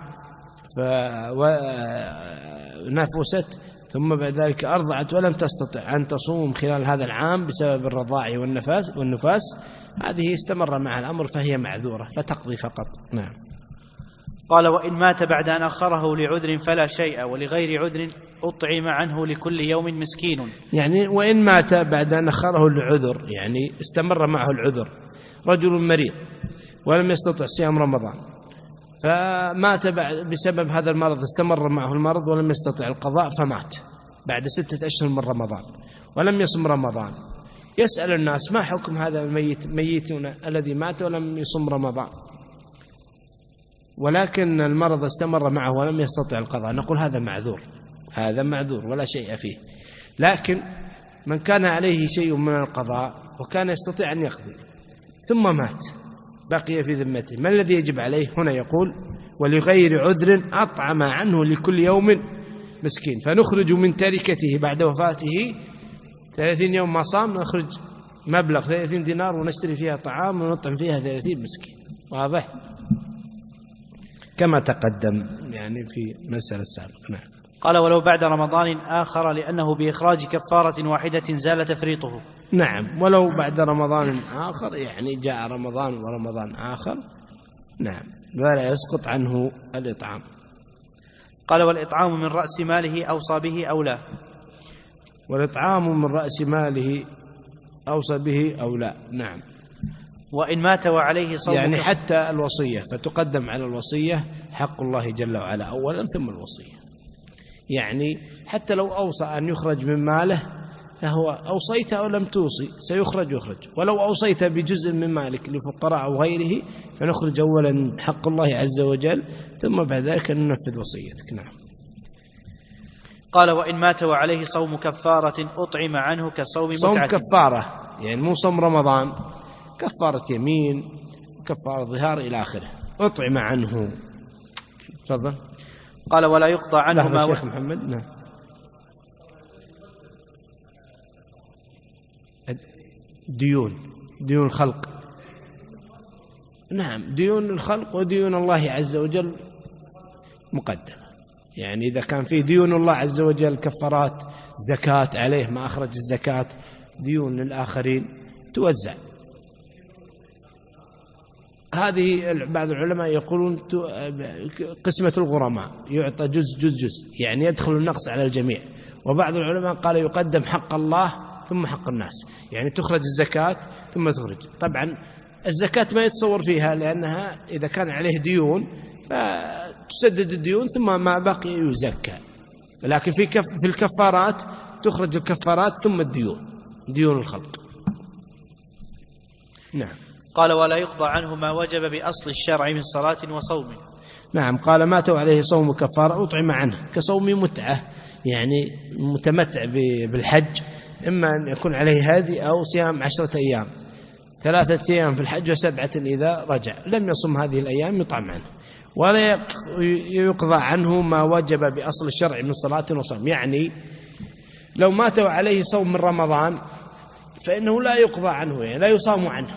ونفست ثم بعد ذلك أرضعت ولم تستطع أن تصوم خلال هذا العام بسبب الرضاع والنفاس، هذه استمر مع الأمر فهي معذورة فتقضي فقط. نعم. قال وإن مات بعد أن أخره لعذر فلا شيء، ولغير عذر أطعم عنه لكل يوم مسكين. يعني وإن مات بعد أن أخره لعذر، يعني استمر معه العذر، رجل مريض ولم يستطع صيام رمضان، فمات بسبب هذا المرض، استمر معه المرض ولم يستطع القضاء فمات بعد 6 أشهر من رمضان ولم يصم رمضان. يسأل الناس ما حكم هذا الميت، ميتنا الذي مات ولم يصم رمضان ولكن المرض استمر معه ولم يستطع القضاء، نقول هذا معذور، هذا معذور ولا شيء فيه. لكن من كان عليه شيء من القضاء وكان يستطيع أن يقضي ثم مات بقي في ذمته، ما الذي يجب عليه؟ هنا يقول ولغير عذر أطعم عنه لكل يوم مسكين، فنخرج من تركته بعد وفاته 30 يوم ما صام، نخرج مبلغ 30 دينار ونشتري فيها طعام ونطعم فيها 30 مسكين. واضح كما تقدم يعني في المسألة السابقة. نعم. قال ولو بعد رمضان آخر لأنه بإخراج كفارة واحدة زال تفريطه. نعم، ولو بعد رمضان آخر، يعني جاء رمضان ورمضان آخر، نعم، ولا يسقط عنه الإطعام. قال والإطعام من رأس ماله أوصى به أو لا؟ والإطعام من رأس ماله أوصى به أو لا، نعم. وإن مات وعليه صوم، يعني حتى الوصية، فتقدم على الوصية حق الله جل وعلا أولا ثم الوصية. يعني حتى لو أوصى أن يخرج من ماله فهو أوصيت أو لم توصي سيخرج يخرج، ولو أوصيت بجزء من مالك لفقراء أو غيره فنخرج أولا حق الله عز وجل ثم بعد ذلك ننفذ وصيتك. نعم. قال وإن مات وعليه صوم كفارة أطعم عنه كصوم متعة. صوم كفارة يعني مو صوم رمضان، كفارة يمين كفارة ظهار إلى آخره، أطعم عنه. تفضل. قال ولا يقضى عنه ما شيخ محمد. نعم. ديون الخلق. نعم، ديون الخلق وديون الله عز وجل مقدمة. يعني إذا كان فيه ديون الله عز وجل كفارات زكاة عليه ما أخرج الزكاة، ديون للآخرين توزع. هذه بعض العلماء يقولون قسمة الغرماء، يعطى جزء يعني يدخل النقص على الجميع. وبعض العلماء قال يقدم حق الله ثم حق الناس، يعني تخرج الزكاة ثم تخرج. طبعا الزكاة ما يتصور فيها لأنها إذا كان عليه ديون فتسدد الديون ثم ما بقي يزكى، لكن في الكفارات تخرج الكفارات ثم ديون الخلق. نعم. قال ولا يقضى عنه ما وجب بأصل الشرع من صلاة وصوم. نعم. قال مات عليه صوم كفارة أطعم عنه كصوم متعة، يعني متمتع بالحج، إما أن يكون عليه هدي أو صيام 10 أيام، 3 أيام في الحج و7 إذا رجع، لم يصم هذه الأيام يطعم عنه. ولا يقضى عنه ما وجب بأصل الشرع من صلاة وصوم، يعني لو مات عليه صوم من رمضان فإنه لا يقضى عنه، يعني لا يصام عنه.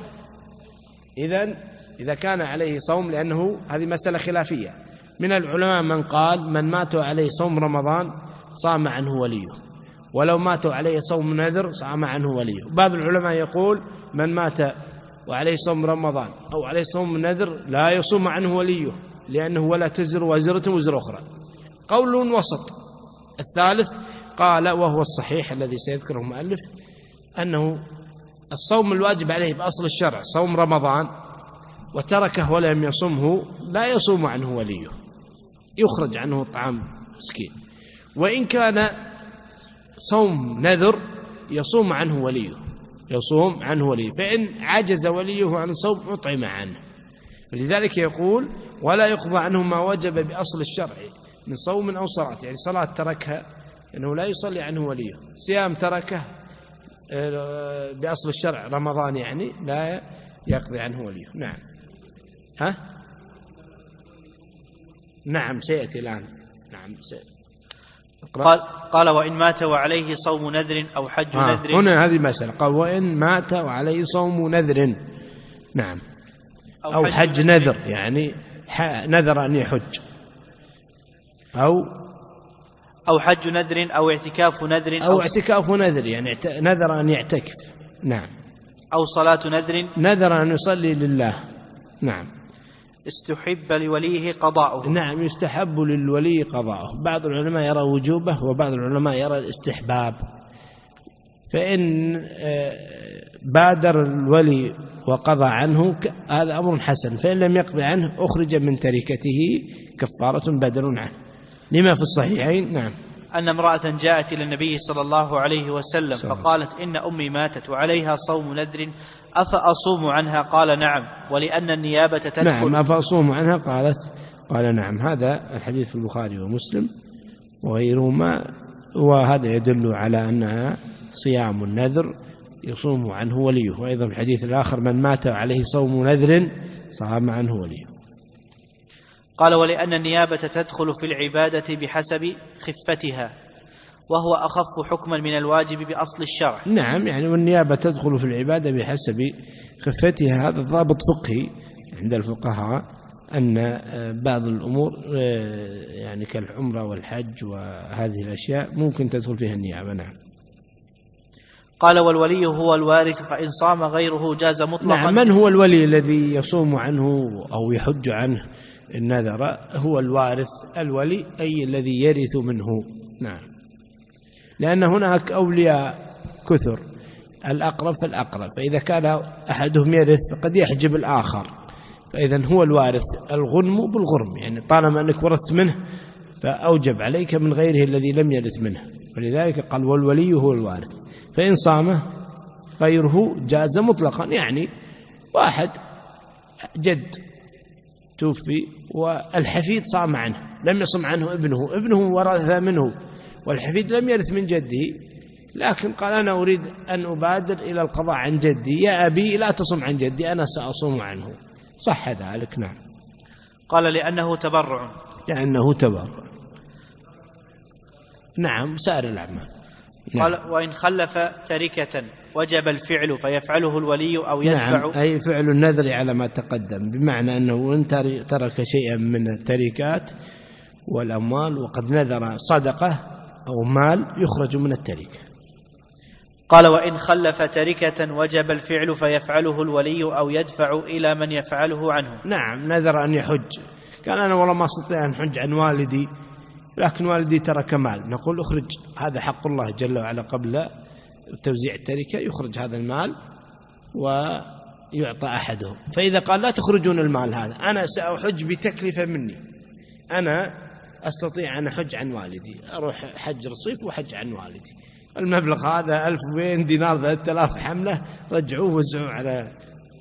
إذا كان عليه صوم، لأنه هذه مسألة خلافية من العلماء، من قال من مات عليه صوم رمضان صام عنه وليه، ولو مات عليه صوم نذر صام عنه وليه. بعض العلماء يقول من مات وعليه صوم رمضان أو عليه صوم نذر لا يصوم عنه وليه، لأنه ولا تزر وزرة وزر أخرى. قول وسط. الثالث قال وهو الصحيح الذي سيذكره المؤلف، أنه الصوم الواجب عليه بأصل الشرع صوم رمضان وتركه ولم يصمه لا يصوم عنه وليه، يخرج عنه طعام مسكين. وإن كان صوم نذر يصوم عنه وليه، فإن عجز وليه عن الصوم أطعم عنه. ولذلك يقول ولا يقضى عنه ما وجب بأصل الشرع من صوم أو صلاة، يعني صلاة تركها أنه لا يصلي عنه وليه، صيام تركه بأصل الشرع رمضان يعني لا يقضي عنه وليه. نعم. نعم سيأتي الآن. نعم سيأتي. قال وإن مات وعليه صوم نذر أو حج نذر. هنا هذه مسألة، قال وإن مات وعليه صوم نذر، نعم، أو حج نذر، يعني نذر أن يحج، أو حج نذر أو اعتكاف نذر، أو اعتكاف نذر يعني نذر أن يعتكف. نعم. أو صلاة نذر أن يصلي لله. نعم. استحب لوليه قضاؤه. نعم، يستحب للولي قضاؤه. بعض العلماء يرى وجوبه وبعض العلماء يرى الاستحباب. فإن بادر الولي وقضى عنه هذا أمر حسن، فإن لم يقضي عنه أخرج من تركته كفارة بدل عنه، لما في الصحيحين. نعم، أن امرأة جاءت إلى النبي صلى الله عليه وسلم فقالت إن أمي ماتت وعليها صوم نذر أفأصوم عنها؟ قال نعم، ولأن النيابة تدخل. نعم، أفأصوم عنها؟ قال نعم. هذا الحديث في البخاري ومسلم وغيرهما، وهذا يدل على أنها صيام النذر يصوم عنه وليه. وأيضا في الحديث الآخر من مات عليه صوم نذر صام عنه وليه. قال ولأن النيابة تدخل في العبادة بحسب خفتها، وهو أخف حكما من الواجب بأصل الشرع. نعم، يعني والنيابة تدخل في العبادة بحسب خفتها. هذا ضابط فقهي عند الفقهاء، أن بعض الأمور يعني كالعمرة والحج وهذه الأشياء ممكن تدخل فيها النيابة. نعم. قال والولي هو الوارث، فإن صام غيره جاز مطلقا. نعم، من هو الولي الذي يصوم عنه أو يحج عنه النذر؟ هو الوارث. الولي أي الذي يرث منه. نعم، لأن هناك أولياء كثر، الأقرب فالأقرب، فإذا كان أحدهم يرث فقد يحجب الآخر، فإذا هو الوارث. الغنم بالغرم، يعني طالما أنك ورثت منه فأوجب عليك من غيره الذي لم يرث منه، ولذلك قال والولي هو الوارث. فإن صام غيره جاز مطلقا، يعني واحد جد توفي والحفيد صام عنه، لم يصم عنه ابنه ورث منه، والحفيد لم يرث من جده، لكن قال أنا أريد أن أبادر إلى القضاء عن جدي، يا أبي لا تصم عن جدي أنا سأصوم عنه، صح ذلك. نعم. قال لأنه تبرع. لأنه تبرع. نعم، سائر الأعمال. قال وإن خلف تركة وجب الفعل فيفعله الولي أو يدفع. نعم، أي فعل النذر على ما تقدم، بمعنى أنه إن ترك شيئا من التركات والأموال وقد نذر صدقة أو مال يخرج من التركة. قال وإن خلف تركة وجب الفعل فيفعله الولي أو يدفع إلى من يفعله عنه. نعم، نذر أن يحج، قال أنا والله ما أستطيع أن أحج عن والدي، لكن والدي ترك مال، نقول اخرج، هذا حق الله جل وعلا قبل توزيع التركة، يخرج هذا المال ويعطى أحدهم. فإذا قال لا تخرجون المال هذا، أنا سأحج بتكلفة مني، أنا أستطيع أن أحج عن والدي، أروح حج رصيف وحج عن والدي، المبلغ هذا 1200 دينار 3000 حملة، رجعوه وزعوه على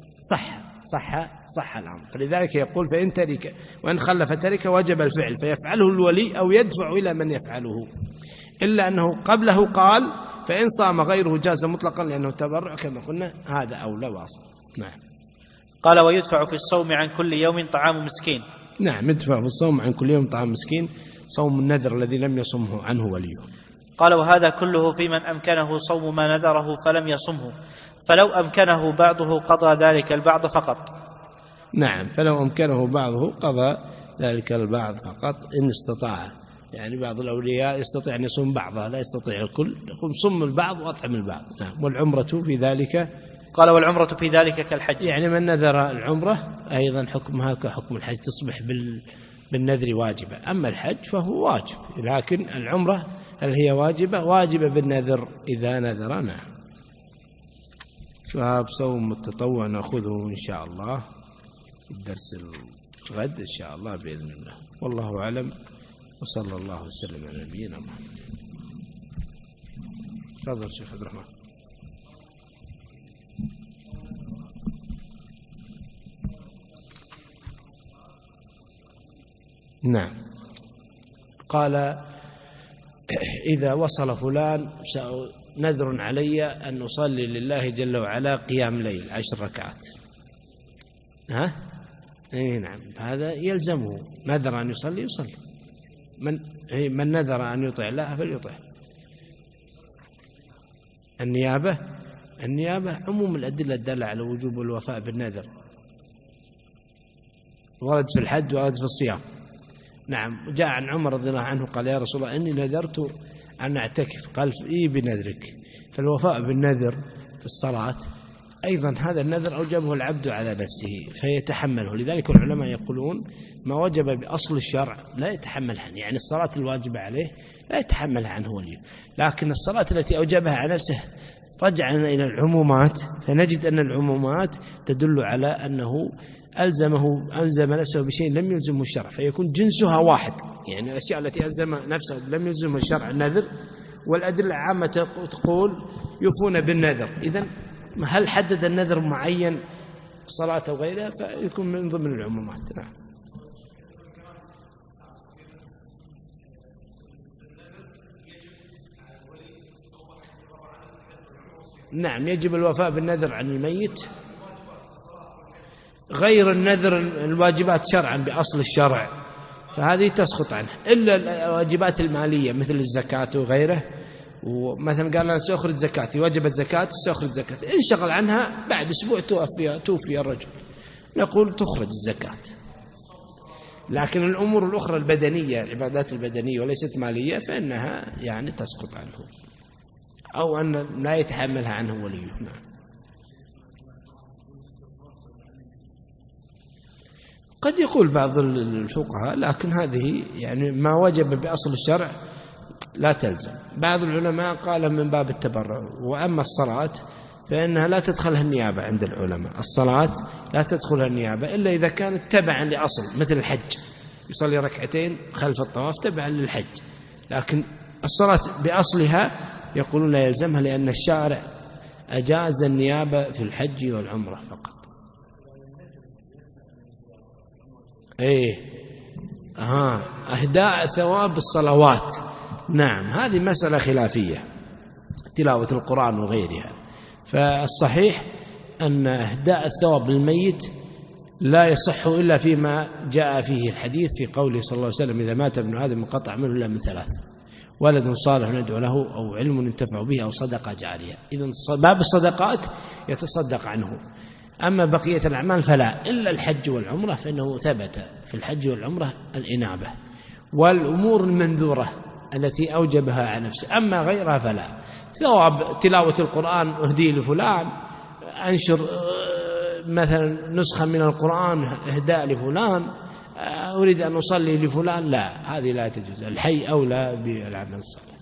صح الأمر. فلذلك يقول فإن ترك وإن خلف ترك وجب الفعل فيفعله الولي أو يدفع إلى من يفعله، إلا أنه قبله قال فإن صام غيره جاز مطلقا لأنه تبرع كما قلنا، هذا أولى واضح. نعم. قال ويدفع في الصوم عن كل يوم طعام مسكين. نعم، يدفع في الصوم عن كل يوم طعام مسكين، صوم النذر الذي لم يصمه عنه وليه. قال وهذا كله في من أمكنه صوم ما نذره فلم يصمه، فلو أمكنه بعضه قضى ذلك البعض فقط. نعم، فلو أمكنه بعضه قضى ذلك البعض فقط إن استطاع، يعني بعض الأولياء يستطيع أن يصوم بعضها، لا يستطيع الكل، يقول صم البعض وأطعم البعض. نعم. والعمرة في ذلك، قال والعمرة في ذلك كالحج، يعني من نذر العمرة أيضا حكمها كحكم الحج، تصبح بالنذر واجبة. أما الحج فهو واجب، لكن العمرة هل هي واجبة؟ واجبة بالنذر إذا نذر. نعم. شهاب صوم التطوع نأخذه إن شاء الله في الدرس الغد إن شاء الله بإذن الله، والله أعلم، وصلى الله وسلم على نبينا محمد. تفضل شيخ عبد الرحمن. نعم. قال إذا وصل فلان نذر علي أن نصلي لله جل وعلا قيام ليل 10 ركعات، نعم، هذا يلزمه، نذر أن يصلي من نذر أن يطيع الله فليطيع. النيابة عموم الأدلة الدالة على وجوب الوفاء بالنذر ورد في الحج ورد في الصيام. نعم، جاء عن عمر رضي الله عنه قال يا رسول الله إني نذرت أن أعتكف، قال إيه بنذرك. فالوفاء بالنذر في الصلاة أيضا هذا النذر أوجبه العبد على نفسه فيتحمله. لذلك العلماء يقولون ما وجب بأصل الشرع لا يتحملها، يعني الصلاة الواجبة عليه لا يتحملها عنه وليه، لكن الصلاة التي أوجبها على نفسه رجعنا إلى العمومات، فنجد أن العمومات تدل على أنه ألزم نفسه بشيء لم يلزمه الشرع، فيكون جنسها واحد. يعني الأشياء التي ألزم نفسه لم يلزمه الشرع النذر، والأدلة العامة تقول يوفون بالنذر. إذن هل حدد النذر معين صلاة أو غيرها فيكون من ضمن العمومات. نعم يجب الوفاء بالنذر عن الميت، غير النذر الواجبات شرعا بأصل الشرع فهذه تسقط عنه، إلا الواجبات المالية مثل الزكاة وغيره. ومثلا قال أنا سأخرج زكاتي، وجبت زكاة سأخرج زكاة، انشغل عنها بعد أسبوع توفي الرجل، نقول تخرج الزكاة. لكن الأمور الأخرى البدنية، العبادات البدنية وليست مالية، فإنها يعني تسقط عنه أو أن لا يتحملها عنه وليه. قد يقول بعض الفقهاء لكن هذه يعني ما وجب بأصل الشرع لا تلزم. بعض العلماء قال من باب التبرع. وأما الصلاة فإنها لا تدخلها النيابة عند العلماء، الصلاة لا تدخلها النيابة إلا إذا كانت تبعا لأصل، مثل الحج يصلي ركعتين خلف الطواف تبعا للحج، لكن الصلاة بأصلها يقولون لا يلزمها لأن الشارع أجاز النيابة في الحج والعمرة فقط. أهداء ثواب الصلوات، نعم هذه مسألة خلافية، تلاوة القرآن وغيرها. فالصحيح أن إهداء الثواب للميت لا يصح إلا فيما جاء فيه الحديث في قوله صلى الله عليه وسلم إذا مات ابن آدم انقطع منه إلا من ثلاث: ولد صالح ندعو له، أو علم ينتفع به، أو صدقة جارية. إذن باب الصدقات يتصدق عنه. أما بقية الأعمال فلا، إلا الحج والعمرة فإنه ثبت في الحج والعمرة الإنابة والأمور المنذورة التي أوجبها على نفسه. أما غيرها فلا. ثواب تلاوة القرآن أهدي لفلان، أنشر مثلا نسخة من القرآن إهداء لفلان، أريد أن أصلي لفلان، لا، هذه لا تجوز. الحي أولى بالعمل الصالح.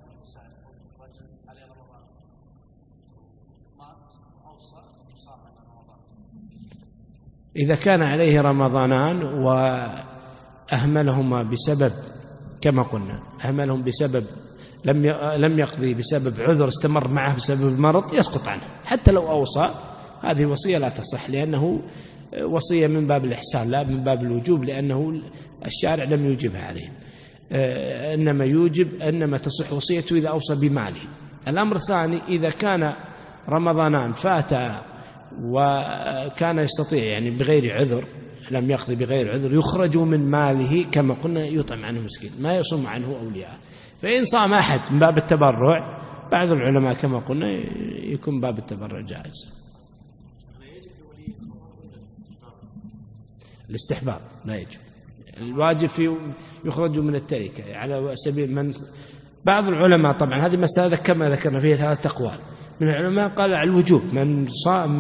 إذا كان عليه رمضانان وأهملهما بسبب، كما قلنا أهملهم بسبب لم يقضي بسبب عذر استمر معه بسبب المرض، يسقط عنه حتى لو أوصى. هذه وصية لا تصح، لأنه وصية من باب الإحسان لا من باب الوجوب، لأنه الشارع لم يوجبها عليه، إنما تصح وصيته إذا أوصى بماله. الأمر الثاني إذا كان رمضانان فات وكان يستطيع يعني بغير عذر، لم يقضي بغير عذر، يخرج من ماله كما قلنا، يطعم عنه مسكين، ما يصوم عنه أولياء. فإن صام أحد من باب التبرع، بعض العلماء كما قلنا يكون باب التبرع جائز. الاستحباب لا يجب، الواجب في يخرج من التركة على سبيل من. بعض العلماء طبعا هذه مسألة كما ذكرنا فيها 3 أقوال من العلماء، قال على الوجوب، من صام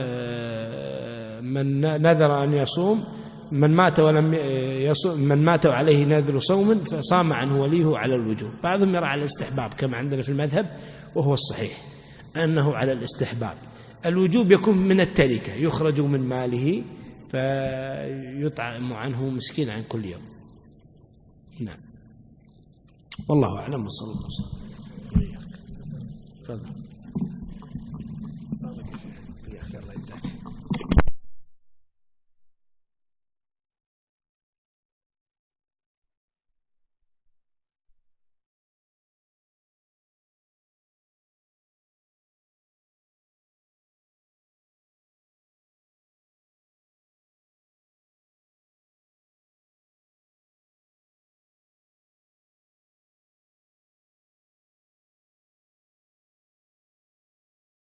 من نذر أن يصوم، من مات ولم يصوم، من مات عليه نذر صوم فصام عنه وليه على الوجوب. بعضهم يرى على الاستحباب كما عندنا في المذهب، وهو الصحيح أنه على الاستحباب. الوجوب يكون من التركة، يخرج من ماله فيطعم عنه مسكين عن كل يوم. نعم والله أعلم. وصلى الله عليه وسلم.